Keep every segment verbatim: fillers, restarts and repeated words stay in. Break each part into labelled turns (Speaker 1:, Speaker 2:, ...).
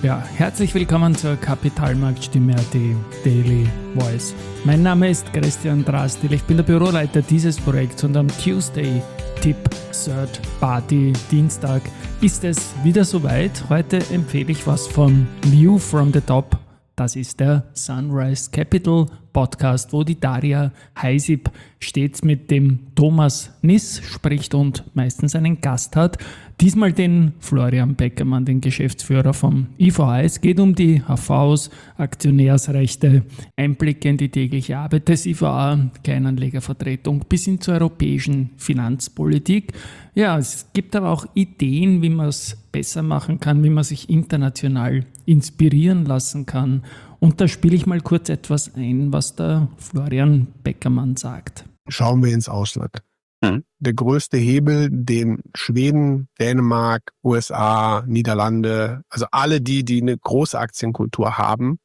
Speaker 1: Ja, herzlich willkommen zur Kapitalmarktstimme A T Daily Voice. Mein Name ist Christian Drastil, ich bin der Büroleiter dieses Projekts und am Tuesday Tip Third Party Dienstag ist es wieder soweit. Heute empfehle ich was von View from the Top. Das ist der Sunrise Capital Podcast, wo die Daria Heisip stets mit dem Thomas Niss spricht und meistens einen Gast hat. Diesmal den Florian Beckermann, den Geschäftsführer vom I V A. Es geht um die H Vs, Aktionärsrechte, Einblicke in die tägliche Arbeit des I V A, Kleinanlegervertretung bis hin zur europäischen Finanzpolitik. Ja, es gibt aber auch Ideen, wie man es besser machen kann, wie man sich international inspirieren lassen kann. Und da spiele ich mal kurz etwas ein, was der Florian Beckermann sagt.
Speaker 2: Schauen wir ins Ausland. Mhm. Der größte Hebel, den Schweden, Dänemark, U S A, Niederlande, also alle die, die eine große Aktienkultur haben,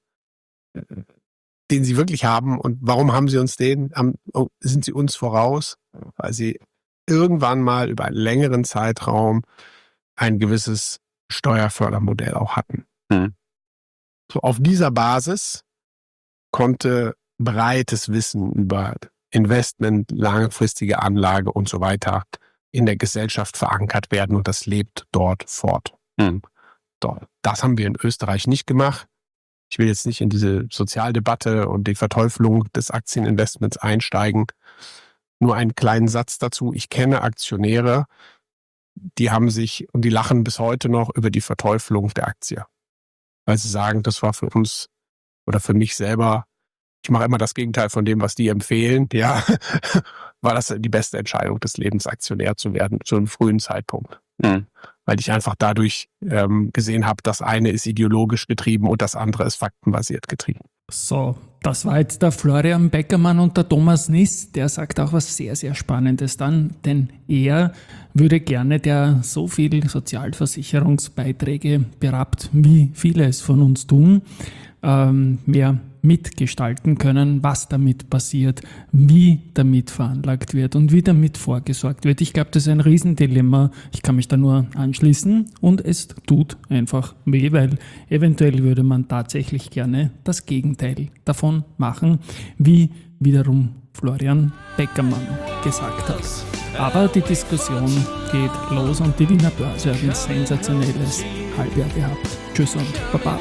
Speaker 2: den sie wirklich haben. Und warum haben sie uns den? Sind sie uns voraus? Weil sie irgendwann mal über einen längeren Zeitraum ein gewisses Steuerfördermodell auch hatten. Mhm. So, auf dieser Basis konnte breites Wissen über Investment, langfristige Anlage und so weiter in der Gesellschaft verankert werden und das lebt dort fort. Mhm. Das haben wir in Österreich nicht gemacht. Ich will jetzt nicht in diese Sozialdebatte und die Verteufelung des Aktieninvestments einsteigen. Nur einen kleinen Satz dazu. Ich kenne Aktionäre, die haben sich, und die lachen bis heute noch über die Verteufelung der Aktie. Weil sie sagen, das war für uns oder für mich selber, ich mache immer das Gegenteil von dem, was die empfehlen, ja, war das die beste Entscheidung des Lebens, Aktionär zu werden, zu einem frühen Zeitpunkt. Mhm. Weil ich einfach dadurch ähm, gesehen habe, das eine ist ideologisch getrieben und das andere ist faktenbasiert getrieben.
Speaker 1: So, das war jetzt der Florian Beckermann und der Thomas Niss, der sagt auch was sehr, sehr Spannendes dann, denn er würde gerne, der so viel Sozialversicherungsbeiträge berappt, wie viele es von uns tun, ähm, mehr mitgestalten können, was damit passiert, wie damit veranlagt wird und wie damit vorgesorgt wird. Ich glaube, das ist ein Riesendilemma. Ich kann mich da nur anschließen und es tut einfach weh, weil eventuell würde man tatsächlich gerne das Gegenteil davon machen, wie wiederum Florian Beckermann gesagt hat. Aber die Diskussion geht los und die Wiener Börse hat ein sensationelles Halbjahr gehabt. Tschüss und Baba.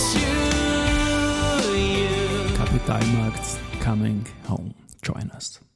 Speaker 1: Kapitalmarkts coming home. Join us.